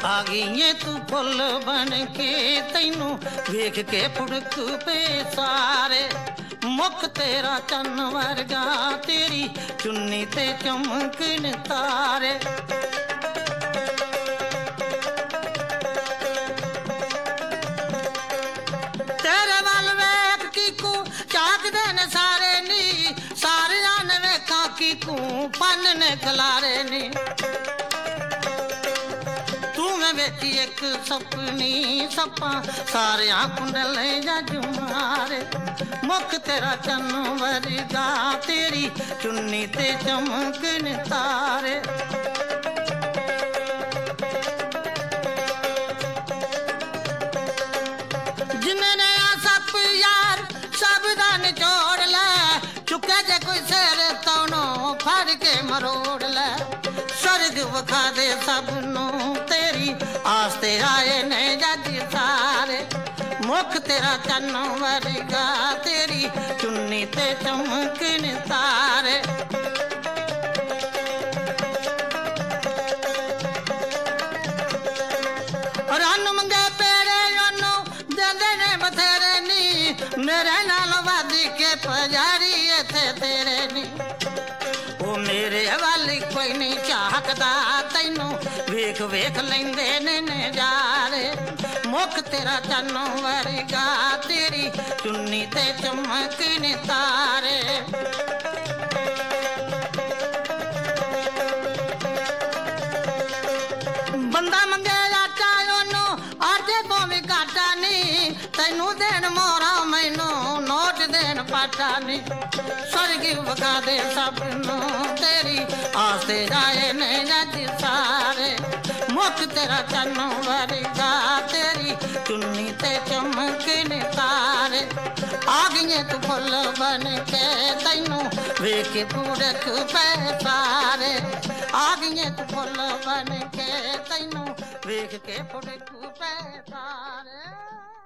आ गई तू फुल बन के तैनू वेख के फुड़क पे सारे मुख तेरा चन्न वर्गा तेरी चुन्नी ते चमकन तारे तेरे वाल वेख की को चाक देन सारे नी सारे जान वेखा की को पन ने खलारे नी बेटी एक सपनी सपा सारे कुंडल जुमारे मुख तेरा चन्न वर्गा तेरी चुन्नी ते चमकन तारे जिन्ने सप यार सब दा निचोड़ ले चुके जे कोई सिर तौनो फड़ के मरोड़ ले स्वर्ग वखा दे सबनू तेरी आस्ते आए ने जज सारे मुख तेरा चन्न वर्गा तेरी चुन्नी ते चमकन तारे रन मंगे पेड़े ओनू देंदे ने बथेरे नी मेरे नाल वध के पुजारी इत्थे तेरे नी ओ मेरे वाली कोई नहीं चाहकदा तैनू वेख वेख लेंदे ने नजारे मुख तेरा चन्न वर्गा तेरी चुन्नी ते चमकन तारे बंदा मंगे आटा ओनू आटे तो भी घाटा नहीं तैनू देन मोरा मैनू नोट देन पाटा नहीं स्वर्ग वखा दे सबनू तेरी आस्ते जाए ने जज सारे मुख तेरा चन्न वर्गा तेरी चुन्नी ते चमकन तारे आ गई तू फुल बन के तैनू वेख के फुड़क पे सारे आ गई तू फुल बन के तैनू वेख के फुड़क पे सारे